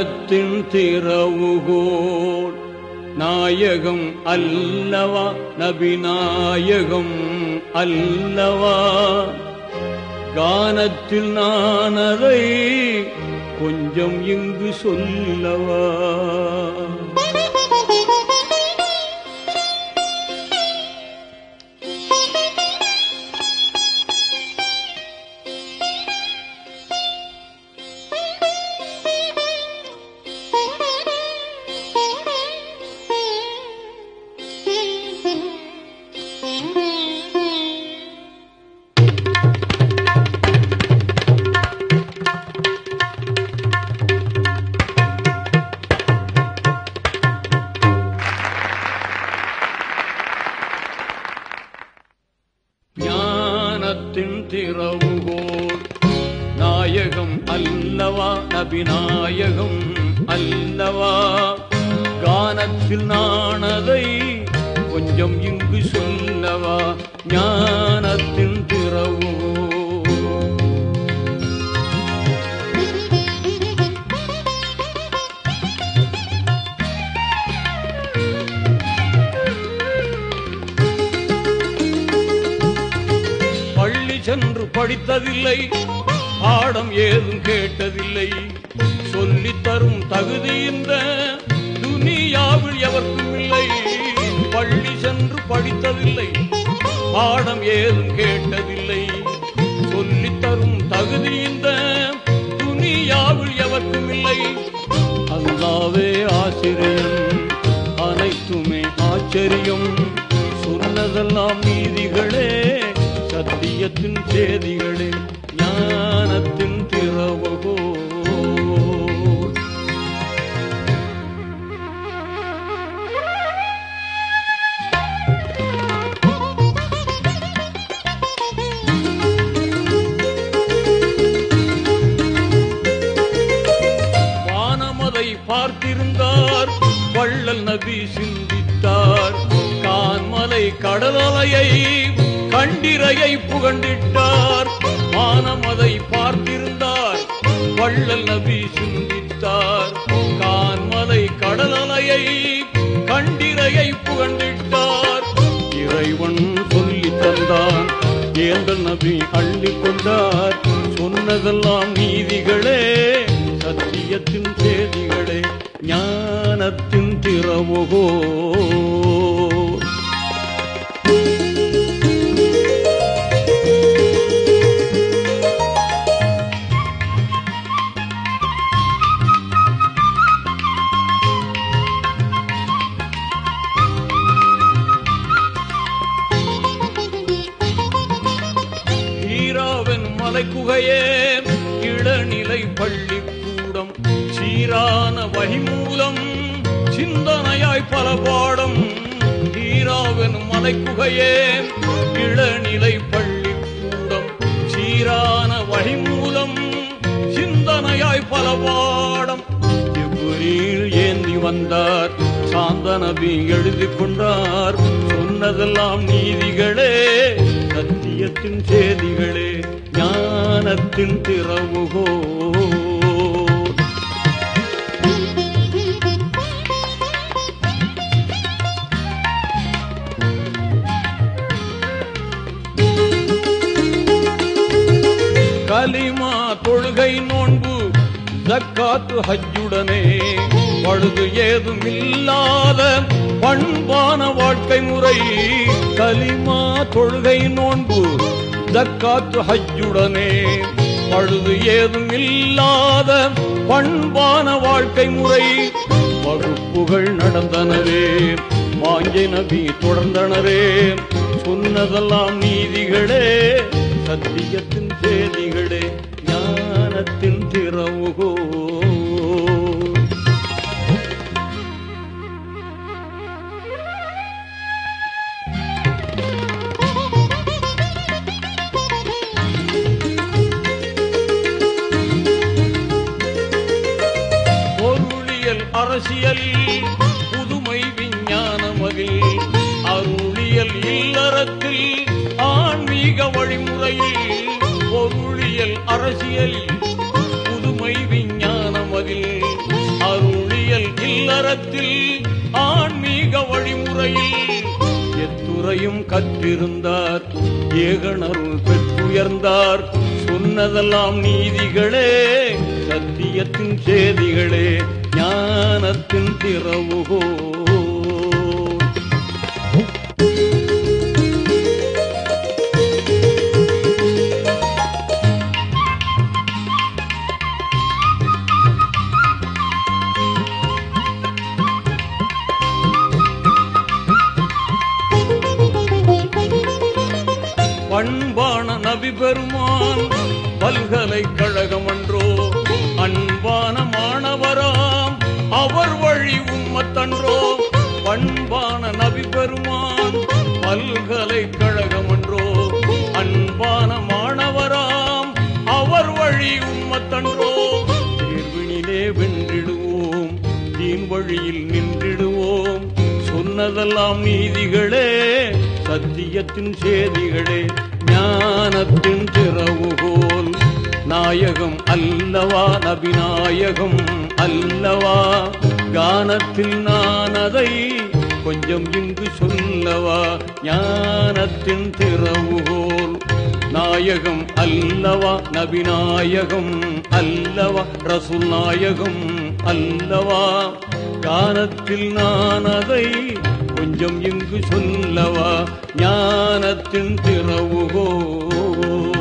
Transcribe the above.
ஞானத்தின் திறவுகோல் நாயகம் அல்லவா, நபி நாயகம் அல்லவா. கானத்தில் நான் அதை கொஞ்சம் இங்கு சொல்லவா. ஞானத்தின் திறவுகோல் நாயகம் அல்லவா, நபி நாயகம் அல்லவா. கானத்தில் நான் அதை கொஞ்சம் இங்கு சொல்லவா. ஞானத்தின் திறவுகோல் சென்று படித்ததில்லை, பாடம் ஏதும் கேட்டதில்லை. சொல்லித் தரும் தகுதி இந்த துனியாவில் எவருக்கும் இல்லை. பள்ளி சென்று படித்ததில்லை, பாடம் ஏதும் கேட்டதில்லை. சொல்லித் தரும் தகுதி இந்த துனியாவில் எவருக்கும் இல்லை. அல்லாஹ்வே ஆசிரியன், அனைத்துமே ஆச்சரியம். சொன்னதெல்லாம் நீதிகளே, சத்தியத்தின் சேதிகளே. ஞானத்தின் திறவுகோல் வானமதை பார்த்திருந்தார், வள்ளல் நபி சிந்தித்தார். கான்மலை கடலலையை கண்டிரையை புகண்டிட்டார். வானமதை பார்த்திருந்தார், வள்ளல் நபி சிந்தித்தார். கான்மலை கடலலையை கண்டிரையை புகண்டிட்டார். இறைவன் சொல்லி தந்தான், ஏந்தல் நபி அள்ளி கொண்டார். சொன்னதெல்லாம் நீதிகளே, சத்தியத்தின் சேதிகளே. ஞானத்தின் திறவுகோல் குகையே இளநிலை பள்ளிக்கூடம். சீரான வழிமூலம் சிந்தனையாய் பல பாடம். ஈராவெனும் மலைக்குகையே இளநிலை பள்ளிக்கூடம். சீரான வழிமூலம் சிந்தனையாய் பல பாடம். ஜிப்ரீல் ஏந்தி வந்தார், சாந்த நபி எழுதி கொண்டார். சொன்னதெல்லாம் நீதிகளே, சத்தியத்தின் சேதிகளே. ஞானத்தின் திறவுகோல் கலிமா தொழுகை நோன்பு ஜக்காத்து ஹஜ்ஜுடனே. பழுது ஏதும் இல்லாத பண்பான வாழ்க்கை முறை. கலிமா தொழுகை நோன்பு ஜக்காத்து ஹஜ்ஜுடனே. பழுது ஏதும் இல்லாத பண்பான வாழ்க்கை முறை. வகுப்புகள் நடந்தனரே, வாஞ்சை நபி தொடர்ந்தனரே. சொன்னதெல்லாம் நீதிகளே, சத்தியத்தின் சேதிகளே. ஞானத்தின் திறவுகோல் அரசியல் புதுமை விஞ்ஞானமதில். அருளியல் இல்லறத்தில் ஆன்மீக வழிமுறையில். பொருளியல் அரசியல் புதுமை விஞ்ஞானமதில். எதையும் கற்றிருந்தார், ஏகனருள் பெற்றுயர்ந்தார். சொன்னதெல்லாம் நீதிகளே, சத்தியத்தின் சேதிகளே, ஞானத்தின் திறவுகோ. பண்பான நபி பெருமான் பல்கலைக்கழகம் அன்றோ, அன்பான மாணவராம் அவர் வழி உம்மத்தன்றோ. பண்பான நபி பெருமான் பல்கலைக்கழகம் அன்றோ, அன்பான மாணவராம் அவர் வழி உம்மத்தன்றோ. தேர்வினிலே வென்றிடுவோம், தீன் வழியில் நின்றிடுவோம். சொன்னதெல்லாம் நீதிகளே, சத்தியத்தின் சேதிகளே, ஞானத்தின் திறவுகோல். நாயகம் அல்லவா, நபிநாயகம் அல்லவா, கானத்தில் நான் அதை கொஞ்சம் இங்கு சொல்லவா. ஞானத்தின் திறவுகோல். நாயகம் அல்லவா, நபிநாயகம் அல்லவா, ரசூல் நாயகம் அல்லவா, கானத்தில் நான் அதை கொஞ்சம் இங்கு சொல்லவா. ஞானத்தின் திறவுகோல்.